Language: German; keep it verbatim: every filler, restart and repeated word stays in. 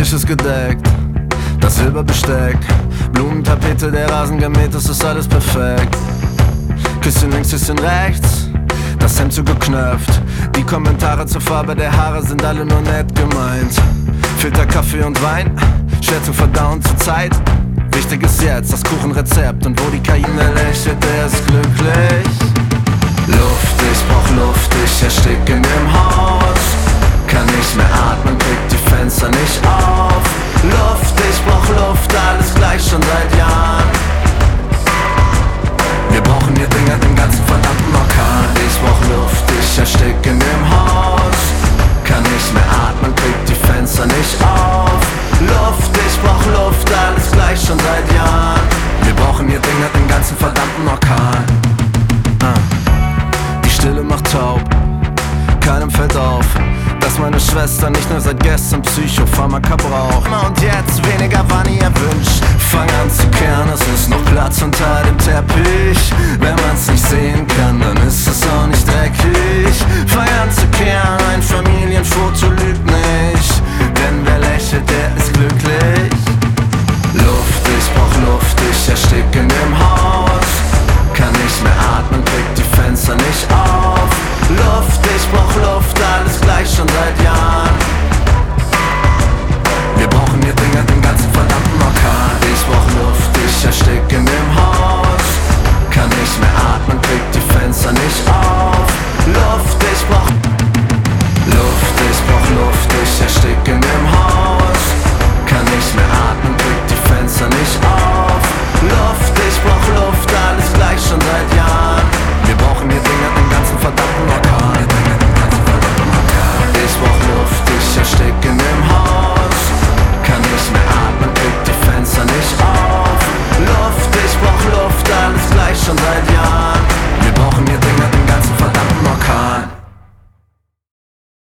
Tisch ist gedeckt, das Silberbesteck, Blumentapete, der Rasen gemäht, das ist alles perfekt. Küsschen links, Küsschen rechts, das Hemd zugeknöpft. Die Kommentare zur Farbe der Haare sind alle nur nett gemeint. Filter, Kaffee und Wein, schwer zu verdauen zur Zeit. Wichtig ist jetzt das Kuchenrezept, und wo die K I lächelt, der ist glücklich. Luft, ich brauch Luft, ich erstick in dem Haus. Kann nicht mehr atmen, krieg die Fenster nicht auf. Luft, ich brauch Luft, alles gleich schon seit Jahren. Wir brauchen hier Dinger, den ganzen verdammten Orkan. Ich brauch Luft, ich erstick in dem Haus. Kann nicht mehr atmen, krieg die Fenster nicht auf. Luft, ich brauch Luft, alles gleich schon seit Jahren. Wir brauchen hier Dinger, den ganzen verdammten Orkan. uh. Die Stille macht taub, keinem fällt auf, dass meine Schwester nicht nur seit gestern Psychopharmaka braucht. Und jetzt weniger Vanille erwünscht. Fang an zu kehren, es ist noch Platz unter dem Teppich. Wenn man's nicht sehen kann, dann ist es